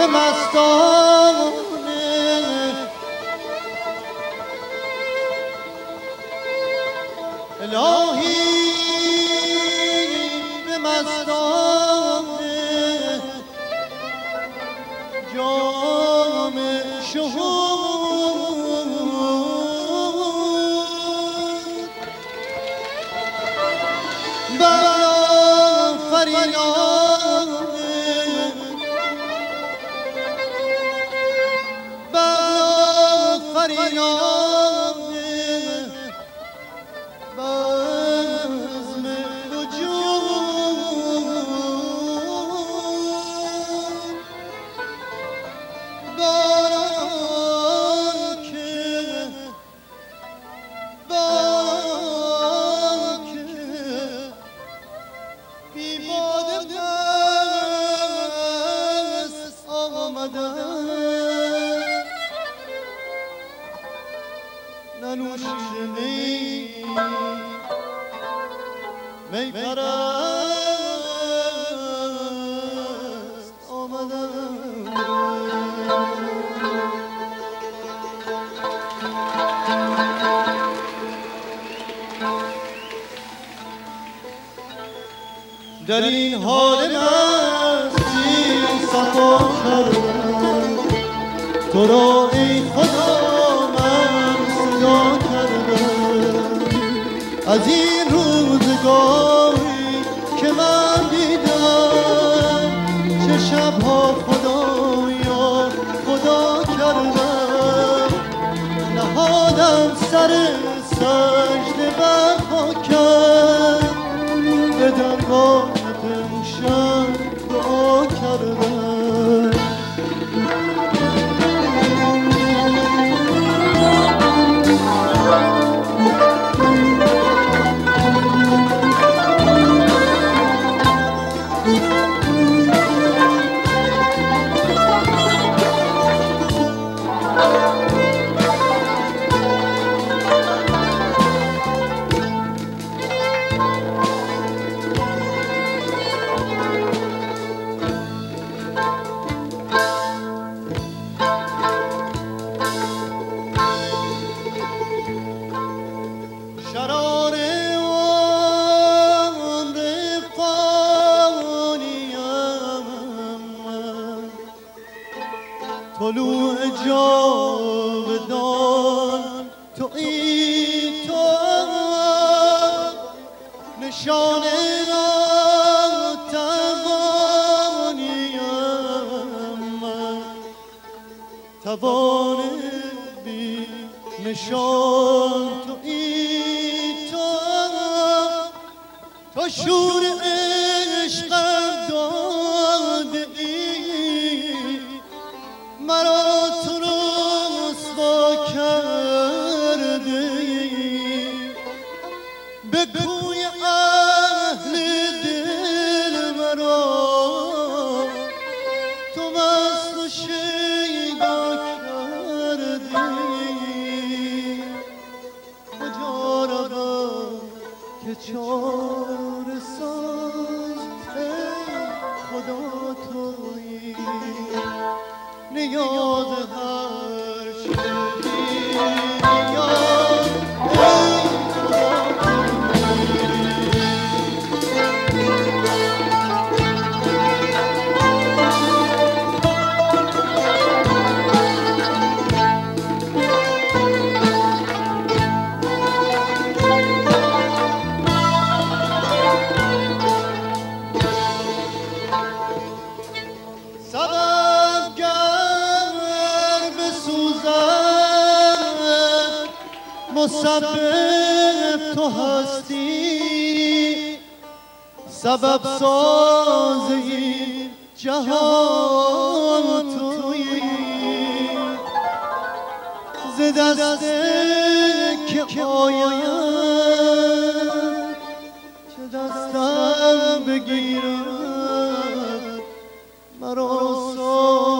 در این حال مستی صفا کردم تو را ای خدا من صدا کردم از این روزگاری که من دیدم چه شبها خدایا خدا کردم نهادم سر سجده بر خاکم به درگاه امشب دعا کردم طلوع جاودان تویی تو نشانه ناتوانیم من توان بی نشان تویی تو شور عشقم داده ای مرا تو رسوا کرده ای به کوی اهل دل مرا تو مست و شیدا کرده ای کجا روم که چاره ساز ای خدا تویی نیاز هر شدی نیاز ای مسبب تو هستی سبب ساز این جهان تویی ز دست که آید چه دستم بگیرد مرا